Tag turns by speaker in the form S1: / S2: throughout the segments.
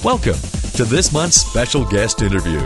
S1: Welcome to this month's special guest interview.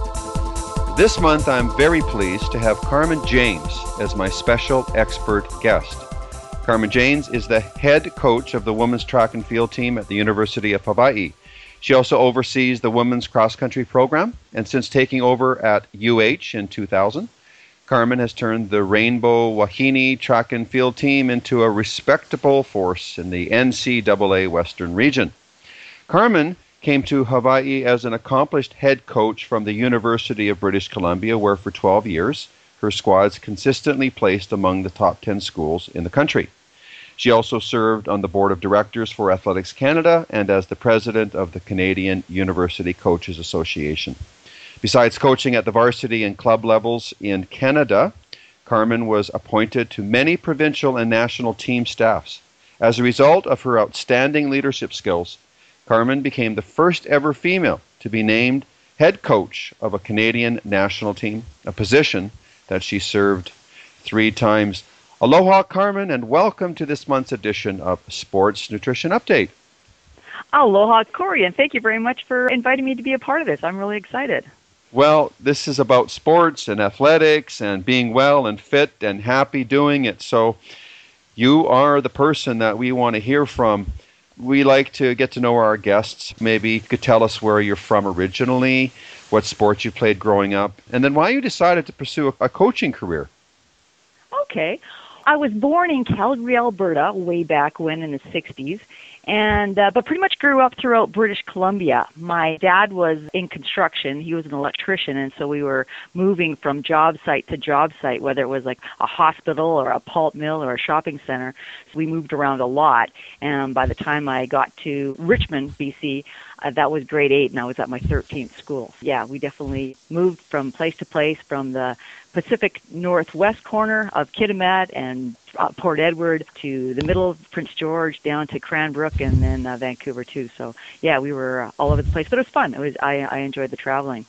S2: This month, I'm very pleased to have Carmen Janes as my special expert guest. Carmen Janes is the head coach of the women's track and field team at the University of Hawaii. She also oversees the women's cross-country program, and since taking over at UH in 2000, Carmen has turned the Rainbow Wahine track and field team into a respectable force in the NCAA Western region. Carmen came to Hawaii as an accomplished head coach from the University of British Columbia, where for 12 years, her squads consistently placed among the top 10 schools in the country. She also served on the board of directors for Athletics Canada and as the president of the Canadian University Coaches Association. Besides coaching at the varsity and club levels in Canada, Carmen was appointed to many provincial and national team staffs. As a result of her outstanding leadership skills, Carmen became the first ever female to be named head coach of a Canadian national team, a position that she served 3 times. Aloha, Carmen, and welcome to this month's edition of Sports Nutrition Update.
S3: Aloha, Corey, and thank you very much for inviting me to be a part of this. I'm really excited.
S2: Well, this is about sports and athletics and being well and fit and happy doing it. So you are the person that we want to hear from. We like to get to know our guests. Maybe you could tell us where you're from originally, what sports you played growing up, and then why you decided to pursue a coaching career.
S3: Okay. I was born in Calgary, Alberta, way back when in the 60s, and but pretty much grew up throughout British Columbia. My dad was in construction. He was an electrician, and so we were moving from job site to job site, whether it was like a hospital or a pulp mill or a shopping center. So we moved around a lot, and by the time I got to Richmond, BC, that was grade 8, and I was at my 13th school. Yeah, we definitely moved from place to place, from the Pacific Northwest corner of Kitimat and Port Edward to the middle of Prince George, down to Cranbrook, and then Vancouver too. So yeah, we were all over the place, but it was fun. I enjoyed the traveling.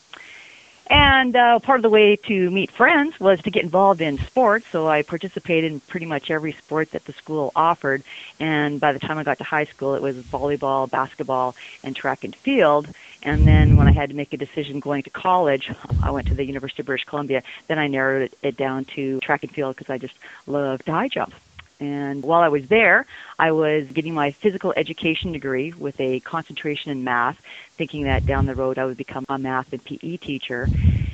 S3: And part of the way to meet friends was to get involved in sports, so I participated in pretty much every sport that the school offered. And by the time I got to high school, it was volleyball, basketball, and track and field. And then when I had to make a decision going to college, I went to the University of British Columbia. Then I narrowed it down to track and field because I just loved high jump. And while I was there, I was getting my physical education degree with a concentration in math, thinking that down the road I would become a math and PE teacher.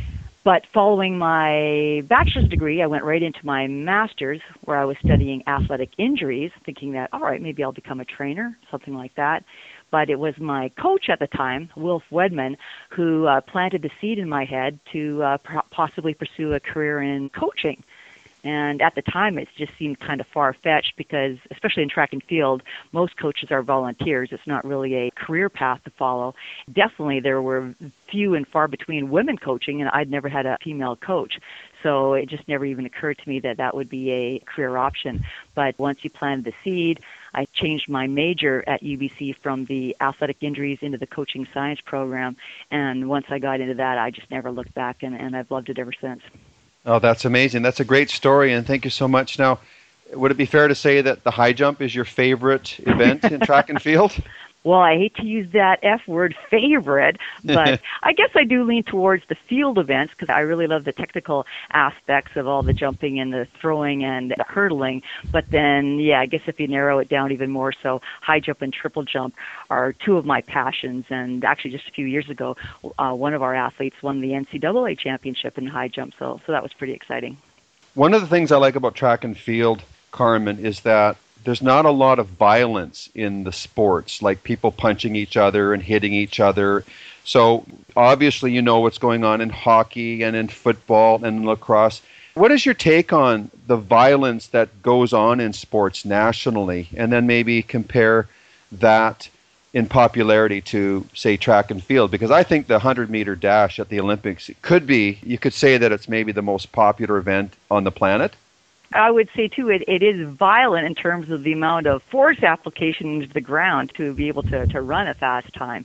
S3: But following my bachelor's degree, I went right into my master's, where I was studying athletic injuries, thinking that, all right, maybe I'll become a trainer, something like that. But it was my coach at the time, Wilf Wedman, who planted the seed in my head to possibly pursue a career in coaching. And at the time, it just seemed kind of far-fetched because, especially in track and field, most coaches are volunteers. It's not really a career path to follow. Definitely, there were few and far between women coaching, and I'd never had a female coach. So it just never even occurred to me that that would be a career option. But once you planted the seed, I changed my major at UBC from the athletic injuries into the coaching science program. And once I got into that, I just never looked back, and I've loved it ever since.
S2: Oh, that's amazing. That's a great story, and thank you so much. Now, would it be fair to say that the high jump is your favorite event in track and field?
S3: Well, I hate to use that F word, favorite, but I guess I do lean towards the field events because I really love the technical aspects of all the jumping and the throwing and the hurdling. But then, yeah, I guess if you narrow it down even more so, high jump and triple jump are 2 of my passions. And actually, just a few years ago, one of our athletes won the NCAA championship in high jump, so that was pretty exciting.
S2: One of the things I like about track and field, Carmen, is that there's not a lot of violence in the sports, like people punching each other and hitting each other. So obviously you know what's going on in hockey and in football and in lacrosse. What is your take on the violence that goes on in sports nationally? And then maybe compare that in popularity to, say, track and field. Because I think the 100-meter dash at the Olympics could be, you could say that it's maybe the most popular event on the planet.
S3: I would say, too, it is violent in terms of the amount of force application into the ground to be able to run a fast time.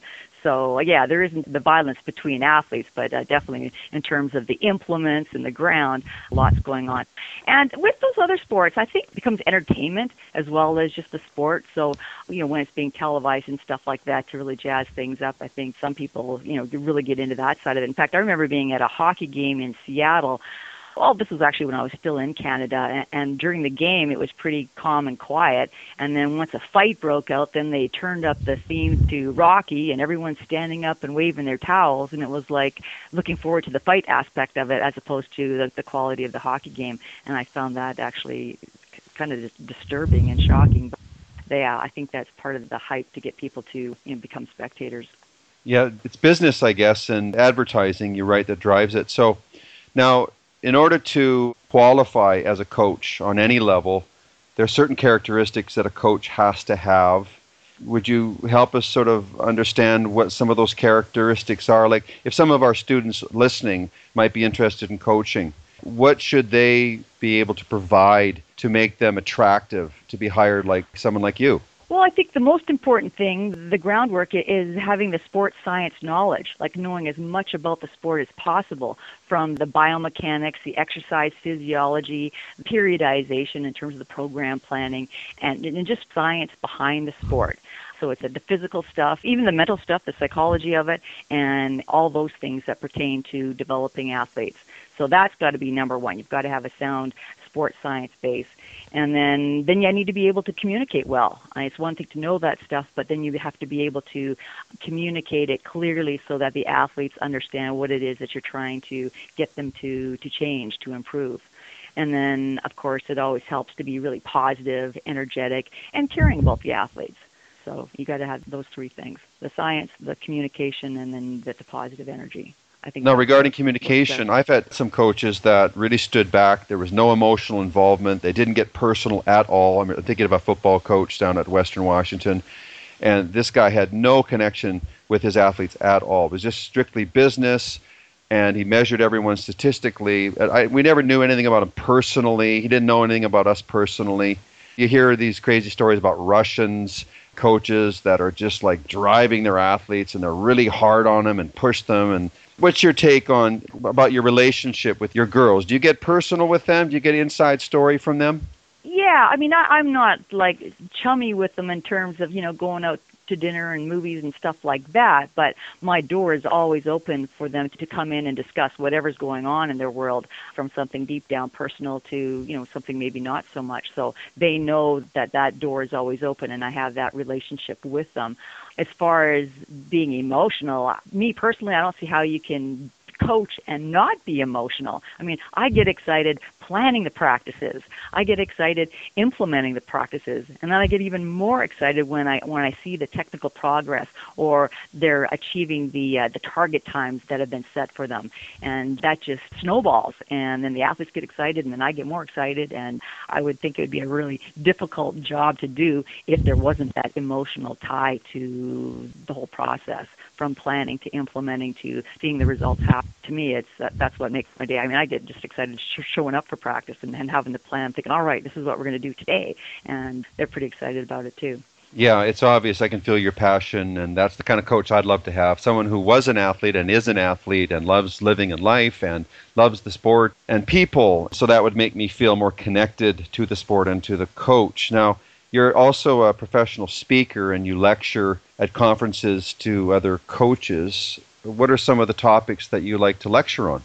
S3: So, yeah, there isn't the violence between athletes, but definitely in terms of the implements and the ground, lots going on. And with those other sports, I think it becomes entertainment as well as just the sport. So, when it's being televised and stuff like that to really jazz things up, I think some people, really get into that side of it. In fact, I remember being at a hockey game in Seattle. Well, this was actually when I was still in Canada, and during the game, it was pretty calm and quiet. And then once a fight broke out, then they turned up the theme to Rocky, and everyone's standing up and waving their towels, and it was like looking forward to the fight aspect of it as opposed to the quality of the hockey game. And I found that actually kind of disturbing and shocking. But yeah, I think that's part of the hype to get people to become spectators.
S2: Yeah, it's business, I guess, and advertising, you're right, that drives it. So now, in order to qualify as a coach on any level, there are certain characteristics that a coach has to have. Would you help us sort of understand what some of those characteristics are? Like, if some of our students listening might be interested in coaching, what should they be able to provide to make them attractive to be hired like someone like you?
S3: Well, I think the most important thing, the groundwork, is having the sports science knowledge, like knowing as much about the sport as possible, from the biomechanics, the exercise physiology, periodization in terms of the program planning, and just science behind the sport. So it's the physical stuff, even the mental stuff, the psychology of it, and all those things that pertain to developing athletes. So that's got to be number one. You've got to have a sound sports science base. And then you need to be able to communicate well. It's one thing to know that stuff, but then you have to be able to communicate it clearly so that the athletes understand what it is that you're trying to get them to change, to improve. And then, of course, it always helps to be really positive, energetic, and caring about the athletes. So you got to have those three things: the science, the communication, and then the positive energy. I think.
S2: Now, regarding communication, I've had some coaches that really stood back. There was no emotional involvement. They didn't get personal at all. I'm thinking of a football coach down at Western Washington, and this guy had no connection with his athletes at all. It was just strictly business, and he measured everyone statistically. We never knew anything about him personally. He didn't know anything about us personally. You hear these crazy stories about Russians coaches that are just like driving their athletes, and they're really hard on them and push them. And what's your take on about your relationship with your girls? Do you get personal with them? Do you get inside story from them?
S3: Yeah, I mean, I'm not like chummy with them in terms of, going out to dinner and movies and stuff like that, but my door is always open for them to come in and discuss whatever's going on in their world, from something deep down personal to, something maybe not so much. So they know that door is always open, and I have that relationship with them. As far as being emotional, me personally, I don't see how you can coach and not be emotional. I mean, I get excited planning the practices. I get excited implementing the practices, and then I get even more excited when I see the technical progress, or they're achieving the target times that have been set for them, and that just snowballs. And then the athletes get excited, and then I get more excited. And I would think it would be a really difficult job to do if there wasn't that emotional tie to the whole process, from planning to implementing to seeing the results happen. To me, that's what makes my day. I mean, I get just excited showing up for practice and having the plan, thinking, all right, this is what we're going to do today. And they're pretty excited about it, too.
S2: Yeah, it's obvious. I can feel your passion, and that's the kind of coach I'd love to have. Someone who was an athlete and is an athlete and loves living in life and loves the sport and people. So that would make me feel more connected to the sport and to the coach. Now, you're also a professional speaker, and you lecture at conferences to other coaches. What are some of the topics that you like to lecture on?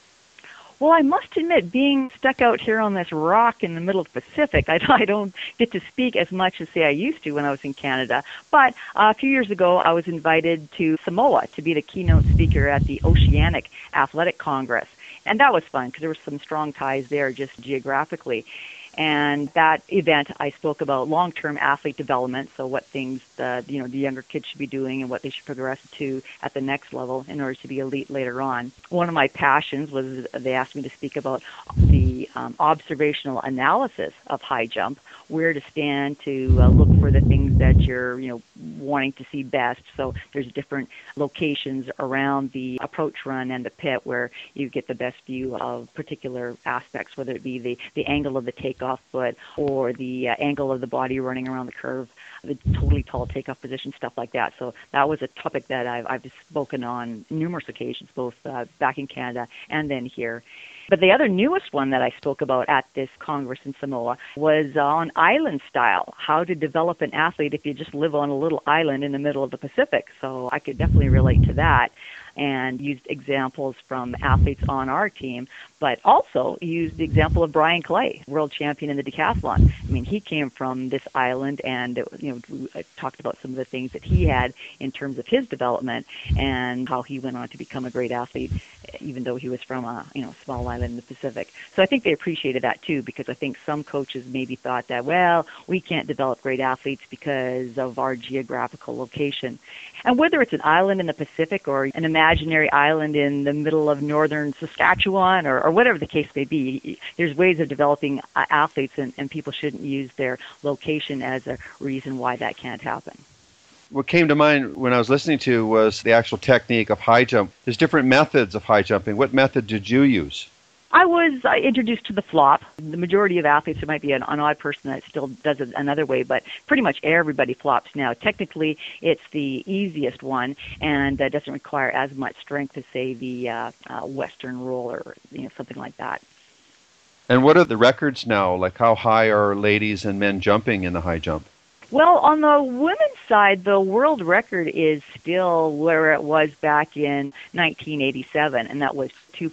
S3: Well, I must admit, being stuck out here on this rock in the middle of the Pacific, I don't get to speak as much as, say, I used to when I was in Canada. But a few years ago, I was invited to Samoa to be the keynote speaker at the Oceanic Athletic Congress. And that was fun because there were some strong ties there just geographically. And that event, I spoke about long-term athlete development, so what things the younger kids should be doing and what they should progress to at the next level in order to be elite later on. One of my passions was they asked me to speak about the observational analysis of high jump, where to stand to look for the things that you're, wanting to see best. So there's different locations around the approach run and the pit where you get the best view of particular aspects, whether it be the angle of the takeoff foot or the angle of the body running around the curve, the totally tall takeoff position, stuff like that. So that was a topic that I've spoken on numerous occasions, both back in Canada and then here. But the other newest one that I spoke about at this Congress in Samoa was on island style, how to develop an athlete if you just live on a little island in the middle of the Pacific. So I could definitely relate to that and used examples from athletes on our team, but also used the example of Brian Clay, world champion in the decathlon. I mean, he came from this island and, talked about some of the things that he had in terms of his development and how he went on to become a great athlete, even though he was from a, small island in the Pacific. So I think they appreciated that too, because I think some coaches maybe thought that, well, we can't develop great athletes because of our geographical location. And whether it's an island in the Pacific or an imaginary island in the middle of northern Saskatchewan or whatever the case may be, there's ways of developing athletes, and people shouldn't use their location as a reason why that can't happen.
S2: What came to mind when I was listening to was the actual technique of high jump. There's different methods of high jumping. What method did you use?
S3: I was introduced to the flop. The majority of athletes, there might be an odd person that still does it another way, but pretty much everybody flops now. Technically, it's the easiest one and doesn't require as much strength as, say, the Western roll or something like that.
S2: And what are the records now? Like, how high are ladies and men jumping in the high jump?
S3: Well, on the women's side, the world record is still where it was back in 1987, and that was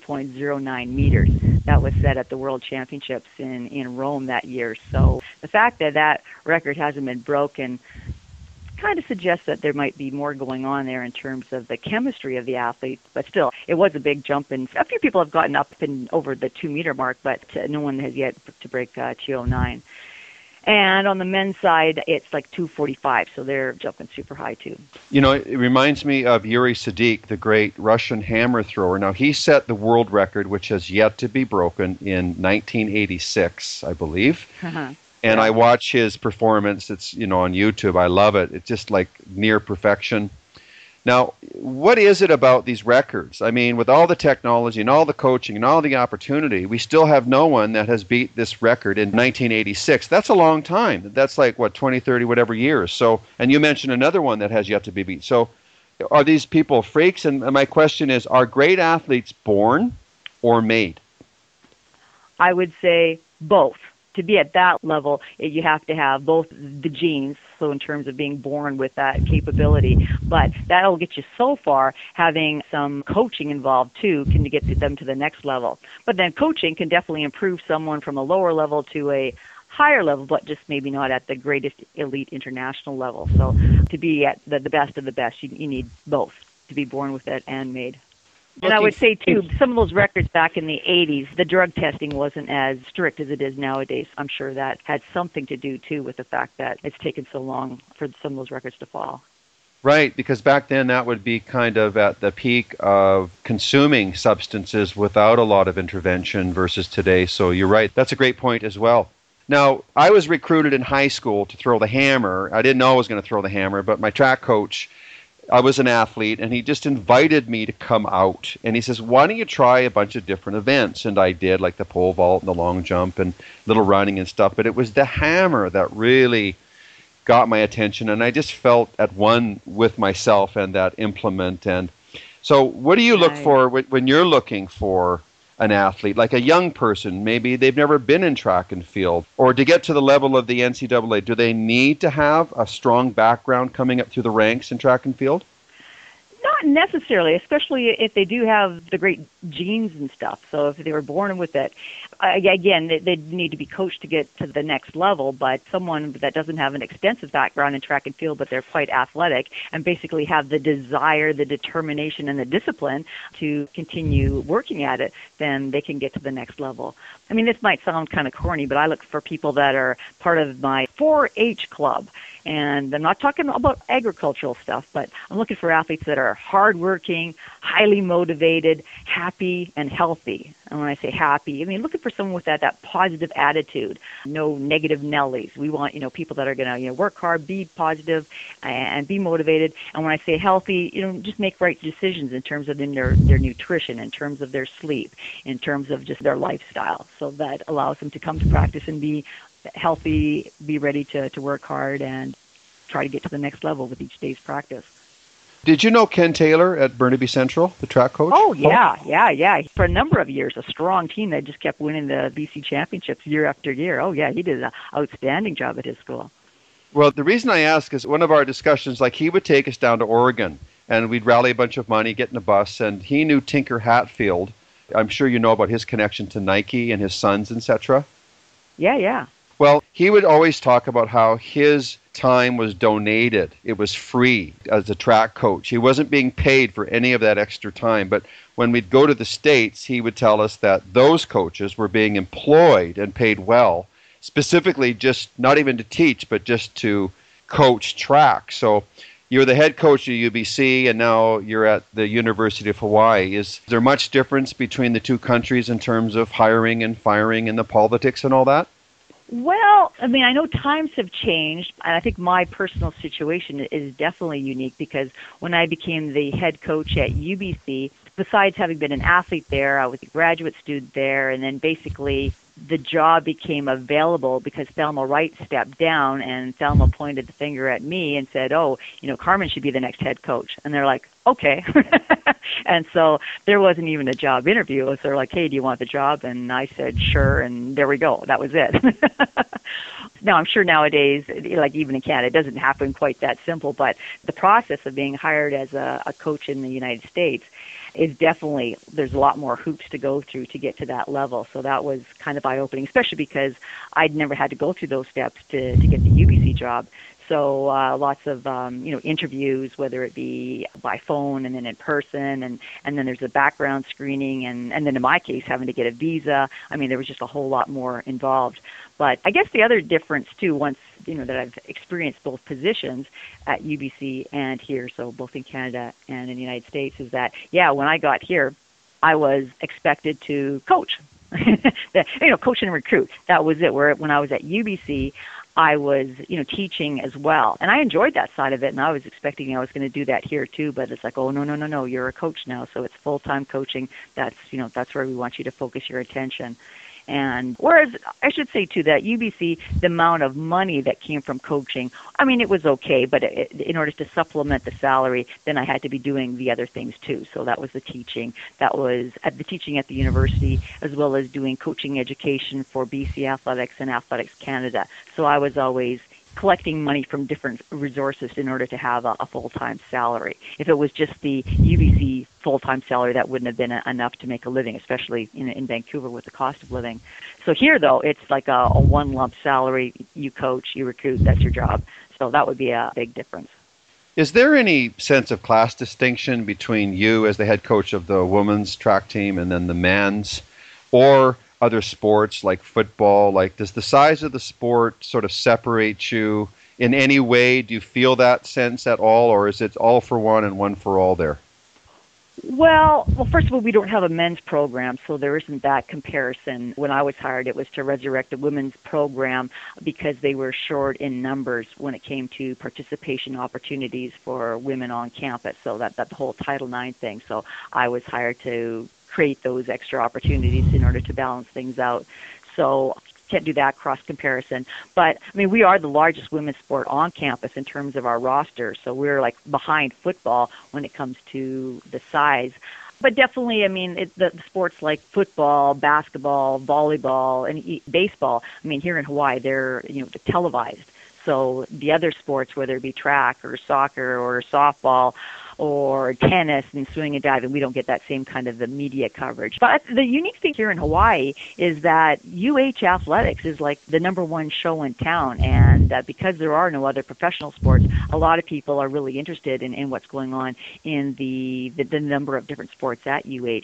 S3: 2.09 meters. That was set at the World Championships in Rome that year. So the fact that that record hasn't been broken kind of suggests that there might be more going on there in terms of the chemistry of the athlete. But still, it was a big jump, and a few people have gotten up and over the 2-meter mark, but no one has yet to break 209. And on the men's side, it's like 245, so they're jumping super high, too.
S2: It reminds me of Yuri Sadiq, the great Russian hammer thrower. Now, he set the world record, which has yet to be broken, in 1986, I believe.
S3: Uh-huh.
S2: And I watch his performance. It's, on YouTube. I love it. It's just like near perfection. Now, what is it about these records? I mean, with all the technology and all the coaching and all the opportunity, we still have no one that has beat this record in 1986. That's a long time. That's like, 20, 30, whatever years. So, and you mentioned another one that has yet to be beat. So are these people freaks? And my question is, are great athletes born or made?
S3: I would say both. To be at that level, you have to have both the genes, so in terms of being born with that capability, but that'll get you so far. Having some coaching involved, too, can get them to the next level. But then coaching can definitely improve someone from a lower level to a higher level, but just maybe not at the greatest elite international level. So to be at the best of the best, you need both, to be born with it and made. And I would say, too, some of those records back in the 80s, the drug testing wasn't as strict as it is nowadays. I'm sure that had something to do, too, with the fact that it's taken so long for some of those records to fall.
S2: Right, because back then that would be kind of at the peak of consuming substances without a lot of intervention versus today. So you're right. That's a great point as well. Now, I was recruited in high school to throw the hammer. I didn't know I was going to throw the hammer, but my track coach, I was an athlete, and he just invited me to come out. And he says, why don't you try a bunch of different events? And I did, like the pole vault and the long jump and little running and stuff. But it was the hammer that really got my attention. And I just felt at one with myself and that implement. And so what do you look for when you're looking for an athlete, like a young person? Maybe they've never been in track and field, or to get to the level of the NCAA, do they need to have a strong background coming up through the ranks in track and field?
S3: Not necessarily, especially if they do have the great genes and stuff. So if they were born with it, again, they need to be coached to get to the next level, but someone that doesn't have an extensive background in track and field, but they're quite athletic and basically have the desire, the determination, and the discipline to continue working at it, then they can get to the next level. I mean, this might sound kind of corny, but I look for people that are part of my 4-H club. And I'm not talking about agricultural stuff, but I'm looking for athletes that are hardworking, highly motivated, happy, and healthy. And when I say happy, I mean looking for someone with that positive attitude, no negative Nellies. We want, people that are going to, work hard, be positive, and be motivated. And when I say healthy, just make right decisions in terms of their nutrition, in terms of their sleep, in terms of just their lifestyle. So that allows them to come to practice and be healthy, be ready to work hard, and try to get to the next level with each day's practice.
S2: Did you know Ken Taylor at Burnaby Central, the track coach?
S3: Oh, yeah. For a number of years, a strong team that just kept winning the BC championships year after year. Oh, yeah, he did an outstanding job at his school.
S2: Well, the reason I ask is one of our discussions, like he would take us down to Oregon, and we'd rally a bunch of money, get in a bus, and he knew Tinker Hatfield. I'm sure you know about his connection to Nike and his sons, etc.
S3: Yeah.
S2: Well, he would always talk about how his time was donated. It was free as a track coach. He wasn't being paid for any of that extra time. But when we'd go to the States, he would tell us that those coaches were being employed and paid well, specifically just not even to teach, but just to coach track. So you're the head coach of UBC, and now you're at the University of Hawaii. Is there much difference between the two countries in terms of hiring and firing and the politics and all that?
S3: Well, I mean, I know times have changed, and I think my personal situation is definitely unique because when I became the head coach at UBC, besides having been an athlete there, I was a graduate student there, and then basically the job became available because Thelma Wright stepped down, and Thelma pointed the finger at me and said, Carmen should be the next head coach. And they're like, okay. And so there wasn't even a job interview. So they're like, hey, do you want the job? And I said, sure, and there we go. That was it. Now, I'm sure nowadays, like even in Canada, it doesn't happen quite that simple, but the process of being hired as a coach in the United States is definitely, there's a lot more hoops to go through to get to that level. So that was kind of eye-opening, especially because I'd never had to go through those steps to get the UBC job. So lots of interviews, whether it be by phone and then in person, and then there's a background screening, and then in my case having to get a visa. I mean, there was just a whole lot more involved. But I guess the other difference too, once that I've experienced both positions at UBC and here, so both in Canada and in the United States, is that when I got here, I was expected to coach, coach and recruit. That was it. Where when I was at UBC, I was, teaching as well. And I enjoyed that side of it, and I was expecting I was going to do that here too, but it's like, oh, no, you're a coach now, so it's full-time coaching. That's where we want you to focus your attention. And whereas I should say too that UBC, the amount of money that came from coaching, I mean, it was okay, but in order to supplement the salary, then I had to be doing the other things too. So that was the teaching. That was at the teaching at the university, as well as doing coaching education for BC Athletics and Athletics Canada. So I was always collecting money from different resources in order to have a full-time salary. If it was just the UBC full-time salary, that wouldn't have been enough to make a living, especially in Vancouver with the cost of living. So here, though, it's like a one lump salary. You coach, you recruit, that's your job. So that would be a big difference.
S2: Is there any sense of class distinction between you as the head coach of the women's track team and then the men's, or other sports like football? Like, does the size of the sport sort of separate you in any way? Do you feel that sense at all, or is it all for one and one for all there?
S3: Well, first of all, we don't have a men's program, so there isn't that comparison. When I was hired, it was to resurrect the women's program because they were short in numbers when it came to participation opportunities for women on campus. So that the whole Title IX thing. So I was hired to create those extra opportunities in order to balance things out. So can't do that cross comparison. But I mean, we are the largest women's sport on campus in terms of our roster. So we're like behind football when it comes to the size. But definitely, I mean, the sports like football, basketball, volleyball, and baseball, I mean, here in Hawaii, they're, televised. So the other sports, whether it be track or soccer or softball or tennis and swimming and diving, we don't get that same kind of the media coverage. But the unique thing here in Hawaii is that UH Athletics is like the number one show in town. And because there are no other professional sports, a lot of people are really interested in what's going on in the number of different sports at UH.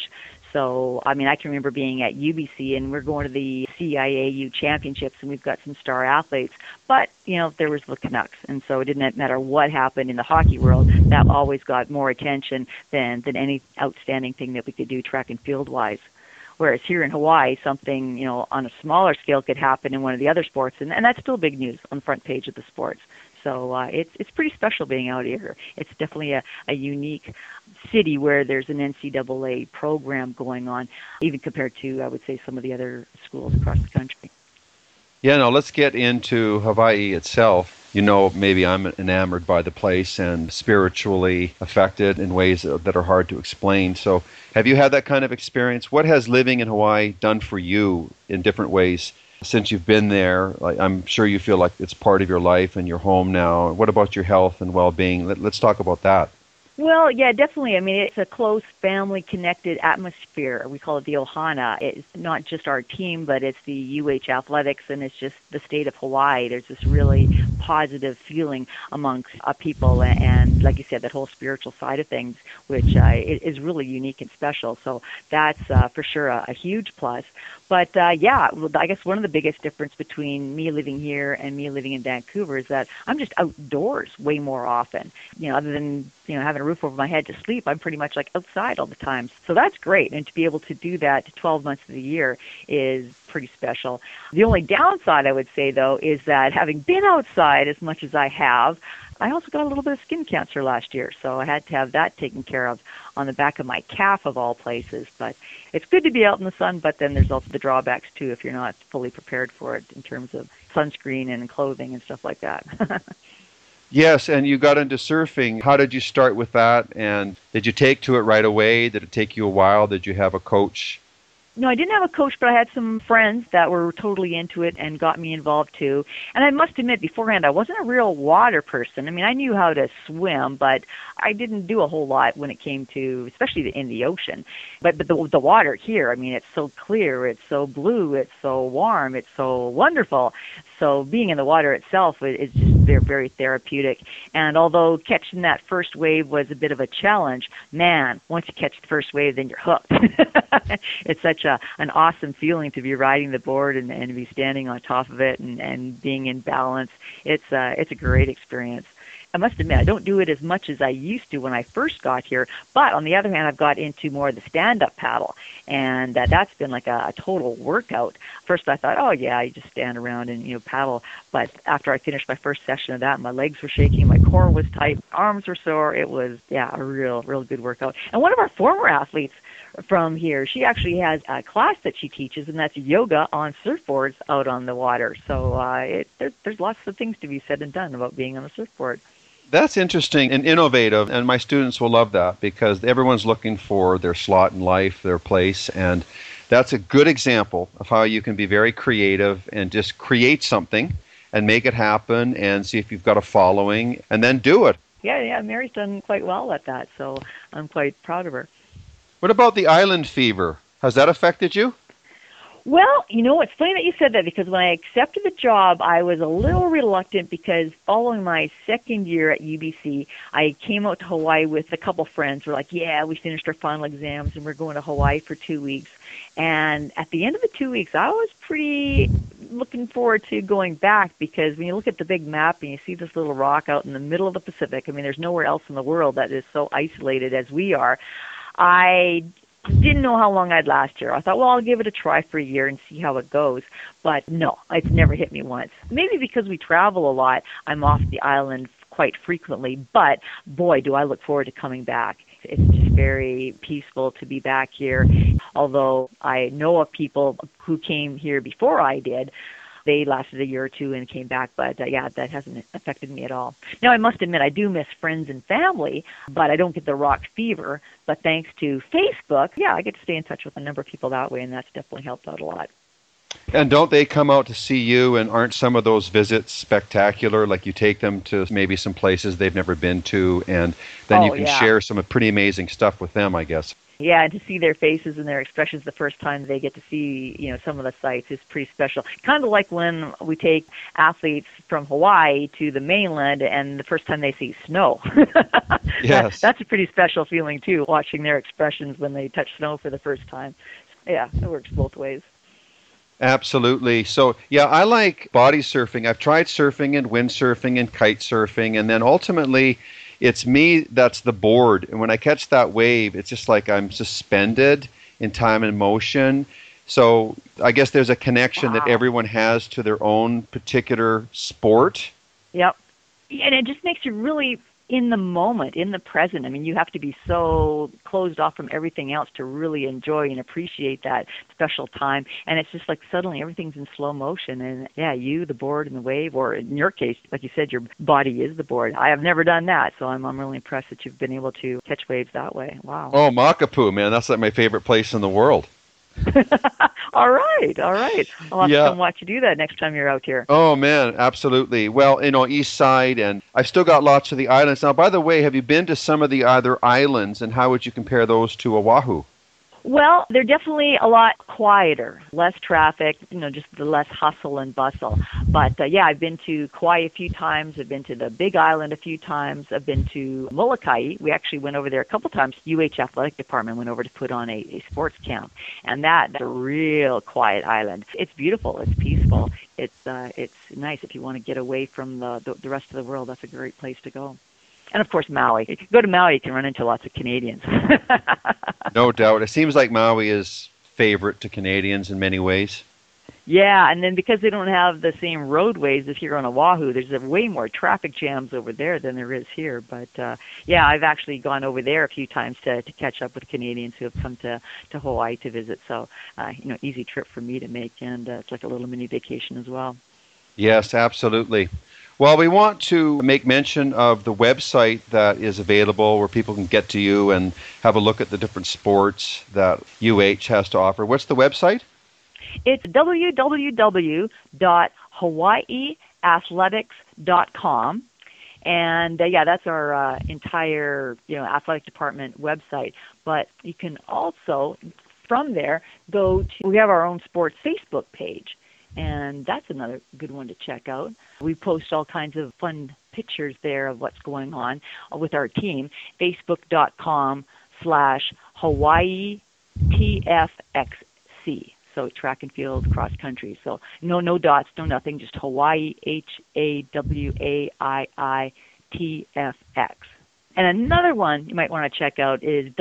S3: So, I mean, I can remember being at UBC and we're going to the CIAU championships and we've got some star athletes. But, there was the Canucks. And so it didn't matter what happened in the hockey world. That always got more attention than any outstanding thing that we could do track and field wise. Whereas here in Hawaii, something, on a smaller scale could happen in one of the other sports. And that's still big news on the front page of the sports. So it's pretty special being out here. It's definitely a unique city where there's an NCAA program going on, even compared to, I would say, some of the other schools across the country.
S2: Yeah, now let's get into Hawaii itself. Maybe I'm enamored by the place and spiritually affected in ways that are hard to explain. So have you had that kind of experience? What has living in Hawaii done for you in different ways since you've been there? I'm sure you feel like it's part of your life and your home now. What about your health and well-being? Let's talk about that.
S3: Well, yeah, definitely. I mean, it's a close family-connected atmosphere. We call it the Ohana. It's not just our team, but it's the UH Athletics, and it's just the state of Hawaii. There's this really positive feeling amongst people, and like you said, that whole spiritual side of things, which is really unique and special. So that's for sure a huge plus. But yeah, I guess one of the biggest difference between me living here and me living in Vancouver is that I'm just outdoors way more often. Other than having a roof over my head to sleep, I'm pretty much like outside all the time. So that's great, and to be able to do that 12 months of the year is pretty special. The only downside, I would say, though, is that having been outside as much as I have, I also got a little bit of skin cancer last year, so I had to have that taken care of on the back of my calf of all places. But it's good to be out in the sun, but then there's also the drawbacks too if you're not fully prepared for it in terms of sunscreen and clothing and stuff like that.
S2: Yes, and you got into surfing. How did you start with that? And did you take to it right away? Did it take you a while? Did you have a coach?
S3: No, I didn't have a coach, but I had some friends that were totally into it and got me involved too. And I must admit, beforehand, I wasn't a real water person. I mean, I knew how to swim, but I didn't do a whole lot when it came to, especially in the ocean. But the water here, I mean, it's so clear, it's so blue, it's so warm, it's so wonderful. So being in the water itself is just very, very therapeutic. And although catching that first wave was a bit of a challenge, man, once you catch the first wave, then you're hooked. It's such an awesome feeling to be riding the board and be standing on top of it and being in balance. It's a great experience. I must admit, I don't do it as much as I used to when I first got here, but on the other hand, I've got into more of the stand-up paddle, and that's been like a total workout. First I thought, oh yeah, you just stand around and paddle, but after I finished my first session of that, my legs were shaking, my core was tight, arms were sore. It was, a real good workout. And one of our former athletes from here, she actually has a class that she teaches, and that's yoga on surfboards out on the water. So there's lots of things to be said and done about being on a surfboard.
S2: That's interesting and innovative, and my students will love that because everyone's looking for their slot in life, their place, and that's a good example of how you can be very creative and just create something and make it happen and see if you've got a following and then do it.
S3: Yeah, Mary's done quite well at that, so I'm quite proud of her.
S2: What about the island fever? Has that affected you?
S3: Well, it's funny that you said that because when I accepted the job, I was a little reluctant because following my second year at UBC, I came out to Hawaii with a couple friends. We're like, yeah, we finished our final exams and we're going to Hawaii for 2 weeks. And at the end of the 2 weeks, I was pretty looking forward to going back because when you look at the big map and you see this little rock out in the middle of the Pacific, I mean, there's nowhere else in the world that is so isolated as we are. I didn't know how long I'd last here. I thought, well, I'll give it a try for a year and see how it goes. But no, it's never hit me once. Maybe because we travel a lot, I'm off the island quite frequently. But boy, do I look forward to coming back. It's just very peaceful to be back here. Although I know of people who came here before I did. They lasted a year or two and came back, but that hasn't affected me at all. Now, I must admit, I do miss friends and family, but I don't get the rock fever. But thanks to Facebook, I get to stay in touch with a number of people that way, and that's definitely helped out a lot.
S2: And don't they come out to see you, and aren't some of those visits spectacular? Like you take them to maybe some places they've never been to, and then you can share some pretty amazing stuff with them, I guess.
S3: Yeah, and to see their faces and their expressions the first time they get to see, some of the sites is pretty special. Kind of like when we take athletes from Hawaii to the mainland and the first time they see snow.
S2: Yes.
S3: That's a pretty special feeling, too, watching their expressions when they touch snow for the first time. Yeah, it works both ways.
S2: Absolutely. So, yeah, I like body surfing. I've tried surfing and windsurfing and kite surfing, and then ultimately it's me that's the board. And when I catch that wave, it's just like I'm suspended in time and motion. So I guess there's a connection that everyone has to their own particular sport.
S3: Yep. And it just makes you really in the moment, in the present. I mean, you have to be so closed off from everything else to really enjoy and appreciate that special time. And it's just like suddenly everything's in slow motion. And yeah, you, the board, and the wave, or in your case, like you said, your body is the board. I have never done that, so I'm really impressed that you've been able to catch waves that way. Wow.
S2: Oh, Makapu, man, that's like my favorite place in the world.
S3: All right. I'll have to come watch you do that next time you're out here.
S2: Oh, man, absolutely. Well, east side, and I've still got lots of the islands. Now, by the way, have you been to some of the other islands, and how would you compare those to Oahu?
S3: Well, they're definitely a lot quieter, less traffic, just the less hustle and bustle. But yeah, I've been to Kauai a few times. I've been to the Big Island a few times. I've been to Molokai. We actually went over there a couple times. UH Athletic Department went over to put on a sports camp, and that's a real quiet island. It's beautiful. It's peaceful. It's nice if you want to get away from the rest of the world. That's a great place to go. And, of course, Maui. If you go to Maui, you can run into lots of Canadians.
S2: No doubt. It seems like Maui is favorite to Canadians in many ways.
S3: Yeah, and then because they don't have the same roadways as here on Oahu, there's way more traffic jams over there than there is here. But, yeah, I've actually gone over there a few times to catch up with Canadians who have come to Hawaii to visit. So, easy trip for me to make, and it's like a little mini vacation as well.
S2: Yes, absolutely. Well, we want to make mention of the website that is available where people can get to you and have a look at the different sports that UH has to offer. What's the website?
S3: It's www.hawaiiathletics.com. And, yeah, that's our entire, athletic department website. But you can also, from there, we have our own sports Facebook page. And that's another good one to check out. We post all kinds of fun pictures there of what's going on with our team. Facebook.com/Hawaii TFXC. So track and field, cross country. So no dots, no nothing, just Hawaii HAWAII-TFX. And another one you might want to check out is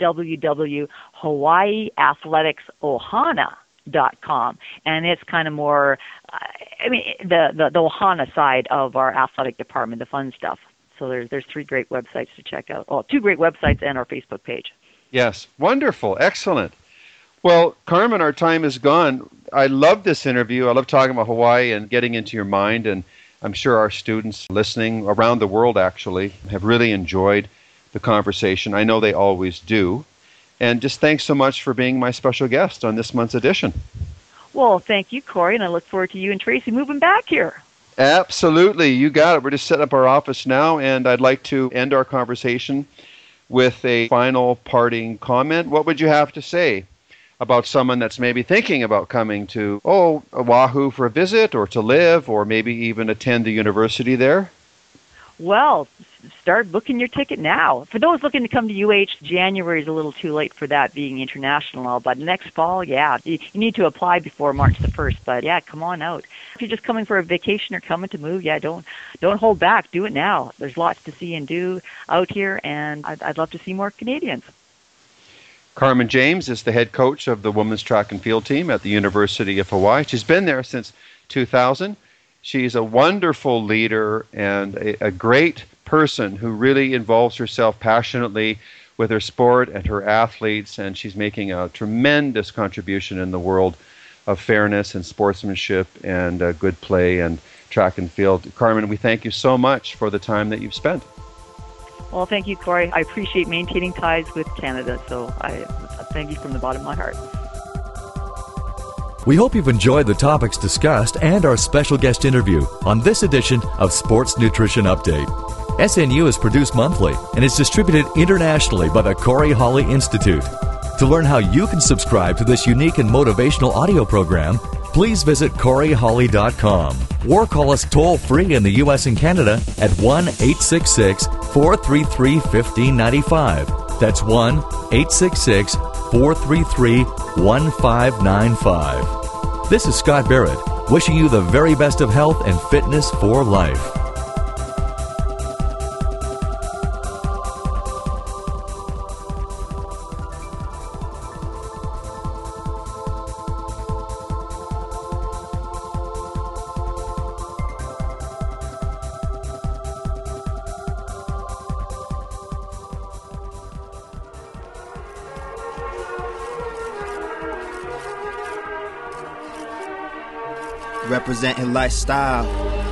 S3: www.hawaiiathletics.ohana.com, and it's kind of more, the Ohana side of our athletic department, the fun stuff. So there's 3 great websites to check out. Oh, 2 great websites and our Facebook page.
S2: Yes, wonderful, excellent. Well, Carmen, our time is gone. I love this interview. I love talking about Hawaii and getting into your mind, and I'm sure our students listening around the world actually have really enjoyed the conversation. I know they always do. And just thanks so much for being my special guest on this month's edition.
S3: Well, thank you, Corey, and I look forward to you and Tracy moving back here.
S2: Absolutely. You got it. We're just setting up our office now, and I'd like to end our conversation with a final parting comment. What would you have to say about someone that's maybe thinking about coming to Oahu for a visit or to live or maybe even attend the university there?
S3: Well, start booking your ticket now. For those looking to come to UH, January is a little too late for that, being international. But next fall, yeah, you need to apply before March the 1st. But yeah, come on out. If you're just coming for a vacation or coming to move, yeah, don't hold back. Do it now. There's lots to see and do out here, and I'd love to see more Canadians.
S2: Carmen James is the head coach of the women's track and field team at the University of Hawaii. She's been there since 2000. She's a wonderful leader and a great person who really involves herself passionately with her sport and her athletes, and she's making a tremendous contribution in the world of fairness and sportsmanship and good play and track and field. Carmen, we thank you so much for the time that you've spent.
S3: Well, thank you, Corey. I appreciate maintaining ties with Canada, so I thank you from the bottom of my heart.
S1: We hope you've enjoyed the topics discussed and our special guest interview on this edition of Sports Nutrition Update. SNU is produced monthly and is distributed internationally by the Corey Holly Institute. To learn how you can subscribe to this unique and motivational audio program, please visit CoreyHolly.com or call us toll-free in the U.S. and Canada at 1-866-433-1595. That's 1-866-433-1595. This is Scott Barrett, wishing you the very best of health and fitness for life.
S4: Representing lifestyle,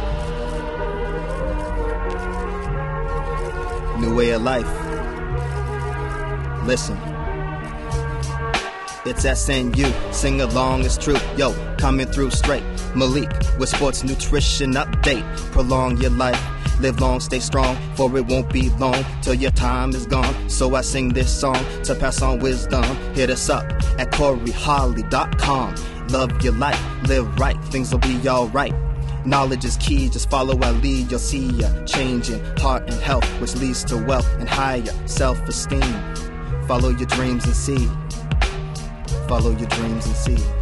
S4: new way of life. Listen, it's SNU, sing along, it's true. Yo, coming through straight. Malik with sports nutrition update. Prolong your life, live long, stay strong, for it won't be long till your time is gone. So I sing this song to pass on wisdom. Hit us up at CoreyHolly.com. Love your life, live right, things will be alright. Knowledge is key, just follow our lead. You'll see ya changing heart and health, which leads to wealth and higher self-esteem. Follow your dreams and see. Follow your dreams and see.